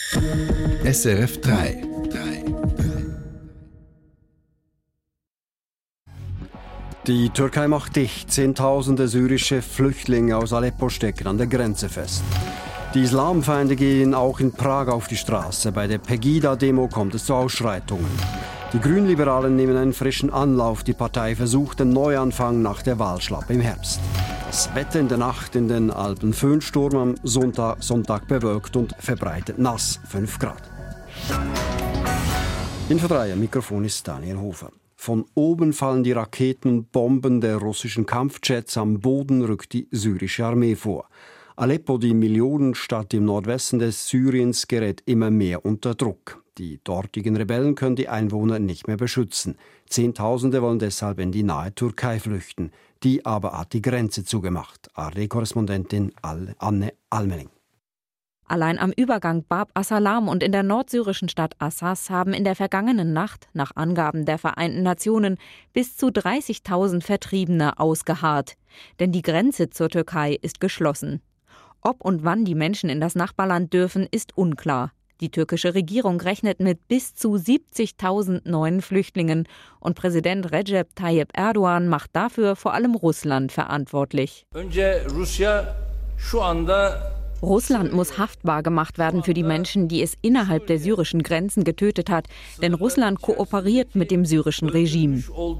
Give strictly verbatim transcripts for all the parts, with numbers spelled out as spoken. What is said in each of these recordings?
S R F drei. Die Türkei macht dicht. Zehntausende syrische Flüchtlinge aus Aleppo stecken an der Grenze fest. Die Islamfeinde gehen auch in Prag auf die Straße. Bei der Pegida-Demo kommt es zu Ausschreitungen. Die Grünliberalen nehmen einen frischen Anlauf. Die Partei versucht den Neuanfang nach der Wahlschlappe im Herbst. Das Wetter in der Nacht in den Alpen. Föhnsturm am Sonntag, Sonntag bewölkt und verbreitet nass. fünf Grad. Info drei, am Mikrofon ist Daniel Hofer. Von oben fallen die Raketen und Bomben der russischen Kampfjets, am Boden rückt die syrische Armee vor. Aleppo, die Millionenstadt im Nordwesten des Syriens, gerät immer mehr unter Druck. Die dortigen Rebellen können die Einwohner nicht mehr beschützen. Zehntausende wollen deshalb in die nahe Türkei flüchten. Die aber hat die Grenze zugemacht. A R D-Korrespondentin Anne Almeling. Allein am Übergang Bab as-Salam und in der nordsyrischen Stadt Assas haben in der vergangenen Nacht, nach Angaben der Vereinten Nationen, bis zu dreißigtausend Vertriebene ausgeharrt. Denn die Grenze zur Türkei ist geschlossen. Ob und wann die Menschen in das Nachbarland dürfen, ist unklar. Die türkische Regierung rechnet mit bis zu siebzigtausend neuen Flüchtlingen und Präsident Recep Tayyip Erdogan macht dafür vor allem Russland verantwortlich. Russland muss haftbar gemacht werden für die Menschen, die es innerhalb der syrischen Grenzen getötet hat, denn Russland kooperiert mit dem syrischen Regime.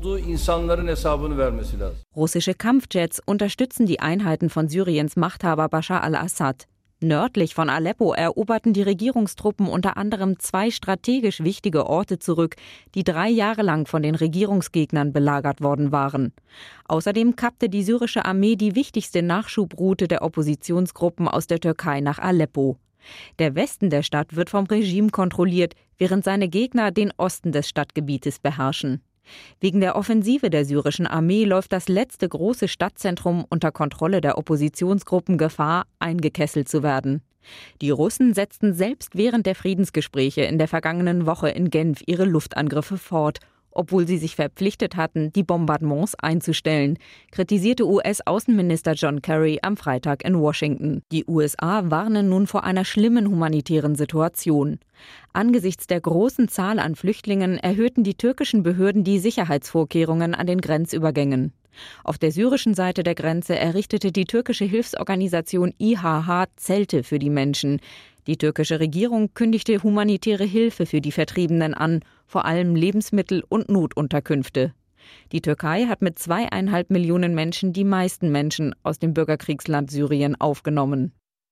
Russische Kampfjets unterstützen die Einheiten von Syriens Machthaber Bashar al-Assad. Nördlich von Aleppo eroberten die Regierungstruppen unter anderem zwei strategisch wichtige Orte zurück, die drei Jahre lang von den Regierungsgegnern belagert worden waren. Außerdem kappte die syrische Armee die wichtigste Nachschubroute der Oppositionsgruppen aus der Türkei nach Aleppo. Der Westen der Stadt wird vom Regime kontrolliert, während seine Gegner den Osten des Stadtgebietes beherrschen. Wegen der Offensive der syrischen Armee läuft das letzte große Stadtzentrum unter Kontrolle der Oppositionsgruppen Gefahr, eingekesselt zu werden. Die Russen setzten selbst während der Friedensgespräche in der vergangenen Woche in Genf ihre Luftangriffe fort, obwohl sie sich verpflichtet hatten, die Bombardements einzustellen, kritisierte U S-Außenminister John Kerry am Freitag in Washington. Die U S A warnen nun vor einer schlimmen humanitären Situation. Angesichts der großen Zahl an Flüchtlingen erhöhten die türkischen Behörden die Sicherheitsvorkehrungen an den Grenzübergängen. Auf der syrischen Seite der Grenze errichtete die türkische Hilfsorganisation I H H Zelte für die Menschen. Die türkische Regierung kündigte humanitäre Hilfe für die Vertriebenen an, vor allem Lebensmittel und Notunterkünfte. Die Türkei hat mit zweieinhalb Millionen Menschen die meisten Menschen aus dem Bürgerkriegsland Syrien aufgenommen.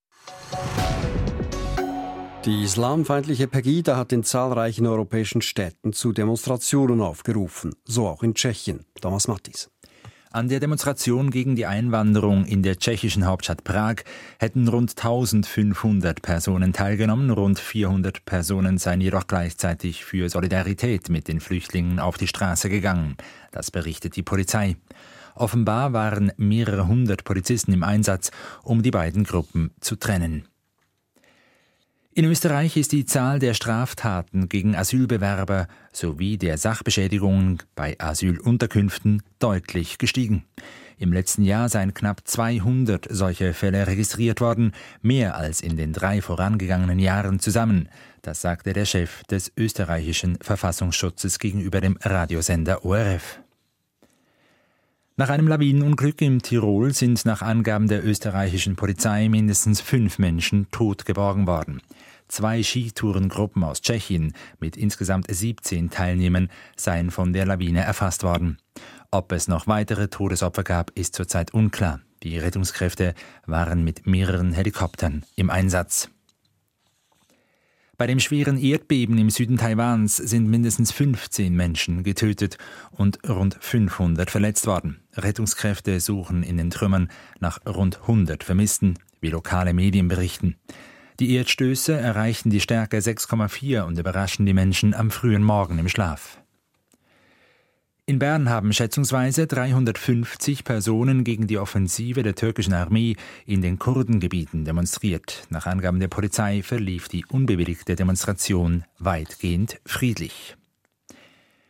Die islamfeindliche Pegida hat in zahlreichen europäischen Städten zu Demonstrationen aufgerufen, so auch in Tschechien. Thomas Mattis. An der Demonstration gegen die Einwanderung in der tschechischen Hauptstadt Prag hätten rund eintausendfünfhundert Personen teilgenommen. Rund vierhundert Personen seien jedoch gleichzeitig für Solidarität mit den Flüchtlingen auf die Straße gegangen. Das berichtet die Polizei. Offenbar waren mehrere hundert Polizisten im Einsatz, um die beiden Gruppen zu trennen. In Österreich ist die Zahl der Straftaten gegen Asylbewerber sowie der Sachbeschädigungen bei Asylunterkünften deutlich gestiegen. Im letzten Jahr seien knapp zweihundert solche Fälle registriert worden, mehr als in den drei vorangegangenen Jahren zusammen. Das sagte der Chef des österreichischen Verfassungsschutzes gegenüber dem Radiosender O R F. Nach einem Lawinenunglück im Tirol sind nach Angaben der österreichischen Polizei mindestens fünf Menschen tot geborgen worden. Zwei Skitourengruppen aus Tschechien mit insgesamt siebzehn Teilnehmern seien von der Lawine erfasst worden. Ob es noch weitere Todesopfer gab, ist zurzeit unklar. Die Rettungskräfte waren mit mehreren Helikoptern im Einsatz. Bei dem schweren Erdbeben im Süden Taiwans sind mindestens fünfzehn Menschen getötet und rund fünfhundert verletzt worden. Rettungskräfte suchen in den Trümmern nach rund hundert Vermissten, wie lokale Medien berichten. Die Erdstöße erreichten die Stärke sechs Komma vier und überraschen die Menschen am frühen Morgen im Schlaf. In Bern haben schätzungsweise dreihundertfünfzig Personen gegen die Offensive der türkischen Armee in den Kurdengebieten demonstriert. Nach Angaben der Polizei verlief die unbewilligte Demonstration weitgehend friedlich.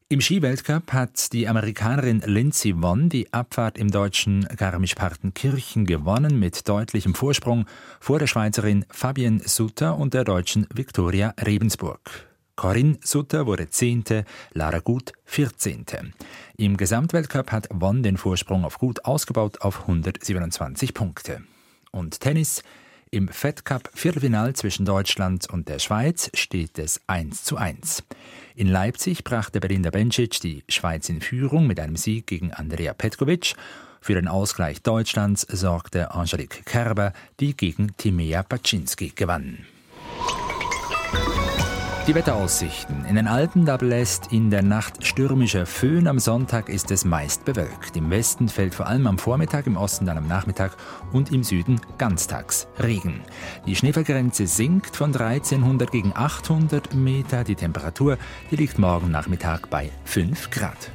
Im Skiweltcup hat die Amerikanerin Lindsey Vonn die Abfahrt im deutschen Garmisch-Partenkirchen gewonnen mit deutlichem Vorsprung vor der Schweizerin Fabienne Sutter und der deutschen Viktoria Rebensburg. Corinne Sutter wurde Zehnte, Lara Gut Vierzehnte. Im Gesamtweltcup hat Vonn den Vorsprung auf Gut ausgebaut auf hundertsiebenundzwanzig Punkte. Und Tennis. Im Fed Cup Viertelfinal zwischen Deutschland und der Schweiz steht es eins zu eins. In Leipzig brachte Belinda Bencic die Schweiz in Führung mit einem Sieg gegen Andrea Petkovic. Für den Ausgleich Deutschlands sorgte Angelique Kerber, die gegen Timea Baczynski gewann. Die Wetteraussichten. In den Alpen, da bläst in der Nacht stürmischer Föhn. Am Sonntag ist es meist bewölkt. Im Westen fällt vor allem am Vormittag, im Osten dann am Nachmittag und im Süden ganztags Regen. Die Schneefallgrenze sinkt von dreizehnhundert gegen achthundert Meter. Die Temperatur, die liegt morgen Nachmittag bei fünf Grad.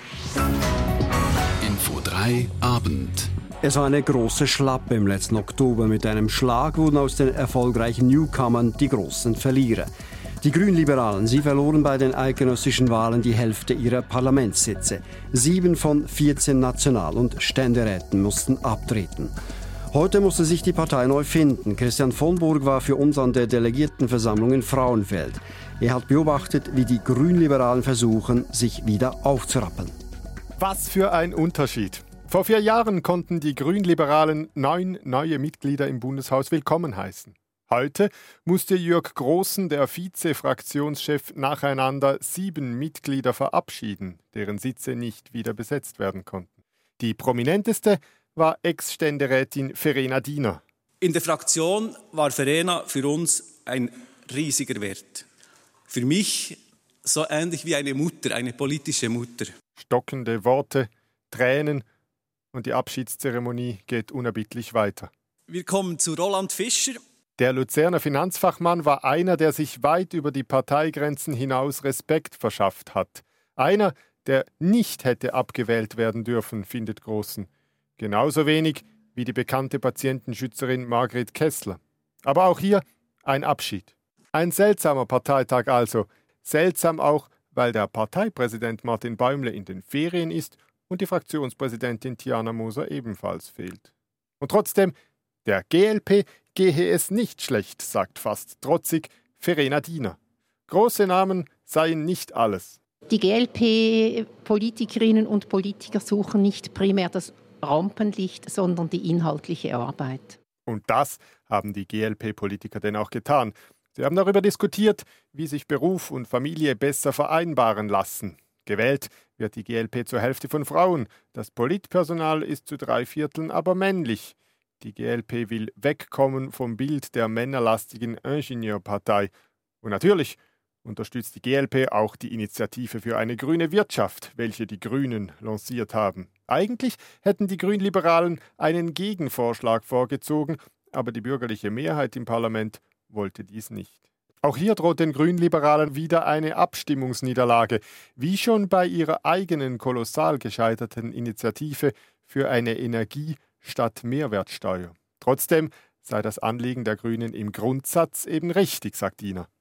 Info drei Abend. Es war eine große Schlappe im letzten Oktober. Mit einem Schlag wurden aus den erfolgreichen Newcomern die großen Verlierer. Die Grünliberalen, sie verloren bei den eidgenössischen Wahlen die Hälfte ihrer Parlamentssitze. Sieben von vierzehn National- und Ständeräten mussten abtreten. Heute musste sich die Partei neu finden. Christian von Burg war für uns an der Delegiertenversammlung in Frauenfeld. Er hat beobachtet, wie die Grünliberalen versuchen, sich wieder aufzurappeln. Was für ein Unterschied! Vor vier Jahren konnten die Grünliberalen neun neue Mitglieder im Bundeshaus willkommen heißen. Heute musste Jürg Großen, der Vize-Fraktionschef, nacheinander sieben Mitglieder verabschieden, deren Sitze nicht wieder besetzt werden konnten. Die prominenteste war Ex-Ständerätin Verena Diener. In der Fraktion war Verena für uns ein riesiger Wert. Für mich so ähnlich wie eine Mutter, eine politische Mutter. Stockende Worte, Tränen und die Abschiedszeremonie geht unerbittlich weiter. Wir kommen zu Roland Fischer. Der Luzerner Finanzfachmann war einer, der sich weit über die Parteigrenzen hinaus Respekt verschafft hat. Einer, der nicht hätte abgewählt werden dürfen, findet Großen. Genauso wenig wie die bekannte Patientenschützerin Margret Kessler. Aber auch hier ein Abschied. Ein seltsamer Parteitag also. Seltsam auch, weil der Parteipräsident Martin Bäumle in den Ferien ist und die Fraktionspräsidentin Tiana Moser ebenfalls fehlt. Und trotzdem, der G L P gehe es nicht schlecht, sagt fast trotzig Verena Diener. Große Namen seien nicht alles. Die G L P-Politikerinnen und Politiker suchen nicht primär das Rampenlicht, sondern die inhaltliche Arbeit. Und das haben die G L P-Politiker denn auch getan. Sie haben darüber diskutiert, wie sich Beruf und Familie besser vereinbaren lassen. Gewählt wird die G L P zur Hälfte von Frauen. Das Politpersonal ist zu drei Vierteln aber männlich. Die G L P will wegkommen vom Bild der männerlastigen Ingenieurpartei. Und natürlich unterstützt die G L P auch die Initiative für eine grüne Wirtschaft, welche die Grünen lanciert haben. Eigentlich hätten die Grünliberalen einen Gegenvorschlag vorgezogen, aber die bürgerliche Mehrheit im Parlament wollte dies nicht. Auch hier droht den Grünliberalen wieder eine Abstimmungsniederlage, wie schon bei ihrer eigenen kolossal gescheiterten Initiative für eine Energie- statt Mehrwertsteuer. Trotzdem sei das Anliegen der Grünen im Grundsatz eben richtig, sagt Diener.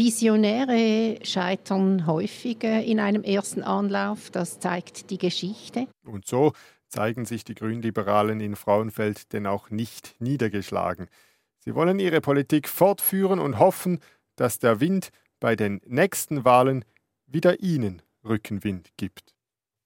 Visionäre scheitern häufiger in einem ersten Anlauf, das zeigt die Geschichte. Und so zeigen sich die Grünliberalen in Frauenfeld denn auch nicht niedergeschlagen. Sie wollen ihre Politik fortführen und hoffen, dass der Wind bei den nächsten Wahlen wieder ihnen Rückenwind gibt.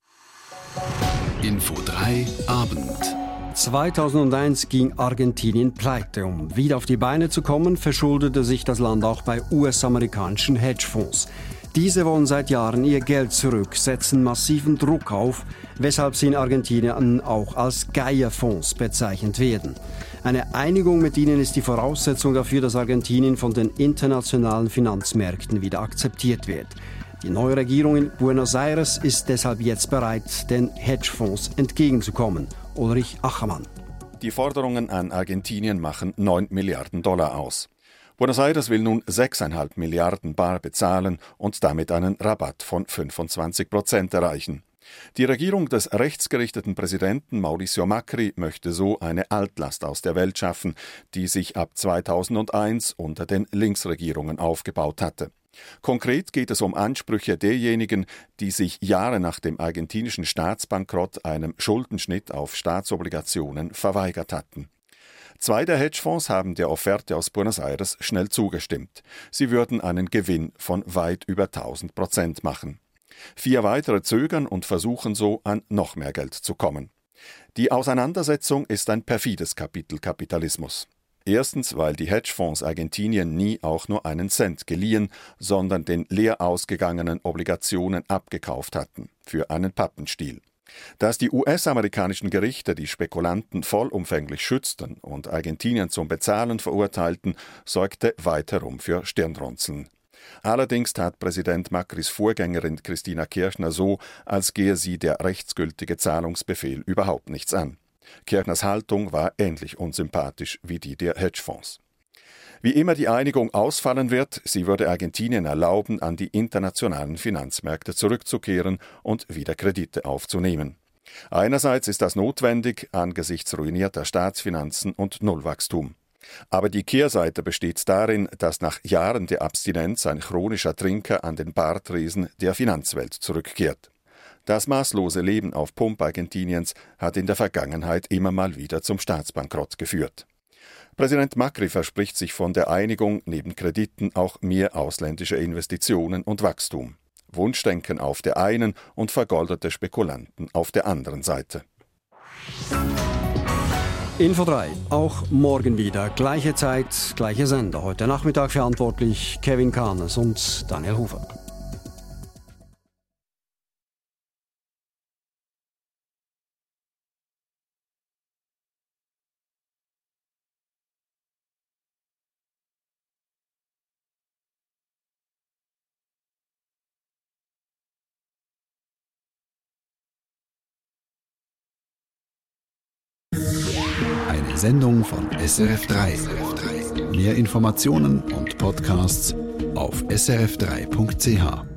Info drei Abend. zweitausendeins ging Argentinien pleite. Um wieder auf die Beine zu kommen, verschuldete sich das Land auch bei U S-amerikanischen Hedgefonds. Diese wollen seit Jahren ihr Geld zurück, setzen massiven Druck auf, weshalb sie in Argentinien auch als Geierfonds bezeichnet werden. Eine Einigung mit ihnen ist die Voraussetzung dafür, dass Argentinien von den internationalen Finanzmärkten wieder akzeptiert wird. Die neue Regierung in Buenos Aires ist deshalb jetzt bereit, den Hedgefonds entgegenzukommen. Ulrich Achermann. Die Forderungen an Argentinien machen neun Milliarden Dollar aus. Buenos Aires will nun sechs Komma fünf Milliarden bar bezahlen und damit einen Rabatt von fünfundzwanzig Prozent erreichen. Die Regierung des rechtsgerichteten Präsidenten Mauricio Macri möchte so eine Altlast aus der Welt schaffen, die sich ab zweitausendeins unter den Linksregierungen aufgebaut hatte. Konkret geht es um Ansprüche derjenigen, die sich Jahre nach dem argentinischen Staatsbankrott einem Schuldenschnitt auf Staatsobligationen verweigert hatten. Zwei der Hedgefonds haben der Offerte aus Buenos Aires schnell zugestimmt. Sie würden einen Gewinn von weit über tausend Prozent machen. Vier weitere zögern und versuchen so, an noch mehr Geld zu kommen. Die Auseinandersetzung ist ein perfides Kapitel Kapitalismus. Erstens, weil die Hedgefonds Argentinien nie auch nur einen Cent geliehen, sondern den leer ausgegangenen Obligationen abgekauft hatten, für einen Pappenstiel. Dass die U S-amerikanischen Gerichte die Spekulanten vollumfänglich schützten und Argentinien zum Bezahlen verurteilten, sorgte weiterum für Stirnrunzeln. Allerdings tat Präsident Macris Vorgängerin Cristina Kirchner so, als gehe sie der rechtsgültige Zahlungsbefehl überhaupt nichts an. Kirchners Haltung war ähnlich unsympathisch wie die der Hedgefonds. Wie immer die Einigung ausfallen wird, sie würde Argentinien erlauben, an die internationalen Finanzmärkte zurückzukehren und wieder Kredite aufzunehmen. Einerseits ist das notwendig angesichts ruinierter Staatsfinanzen und Nullwachstum. Aber die Kehrseite besteht darin, dass nach Jahren der Abstinenz ein chronischer Trinker an den Bartresen der Finanzwelt zurückkehrt. Das maßlose Leben auf Pump Argentiniens hat in der Vergangenheit immer mal wieder zum Staatsbankrott geführt. Präsident Macri verspricht sich von der Einigung neben Krediten auch mehr ausländische Investitionen und Wachstum. Wunschdenken auf der einen und vergoldete Spekulanten auf der anderen Seite. Info drei, auch morgen wieder. Gleiche Zeit, gleiche Sender. Heute Nachmittag verantwortlich Kevin Kahnes und Daniel Hofer. Eine Sendung von S R F drei. Mehr Informationen und Podcasts auf s r f drei punkt c h.